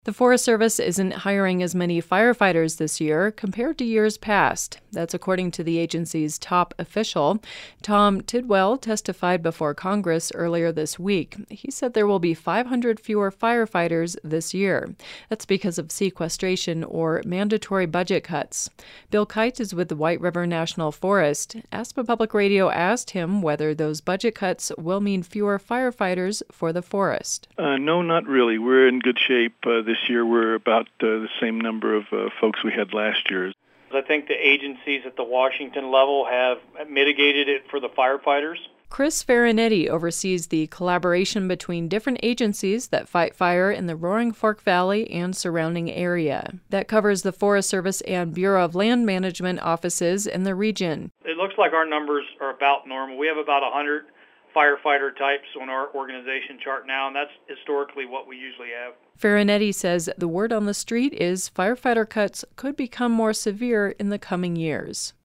The Forest Service isn't hiring as many firefighters this year compared to years past. That's according to the agency's top official. Tom Tidwell testified before Congress earlier this week. He said there will be 500 fewer firefighters this year. That's because of sequestration or mandatory budget cuts. Bill Kite is with the White River National Forest. ASPA Public Radio asked him whether those budget cuts will mean fewer firefighters for the forest. No, not really. We're in good shape. This year we're about the same number of folks we had last year. I think the agencies at the Washington level have mitigated it for the firefighters. Chris Farinetti oversees the collaboration between different agencies that fight fire in the Roaring Fork Valley and surrounding area. That covers the Forest Service and Bureau of Land Management offices in the region. It looks like our numbers are about normal. We have about 100 firefighter types on our organization chart now, and that's historically what we usually have. Farinetti says the word on the street is firefighter cuts could become more severe in the coming years.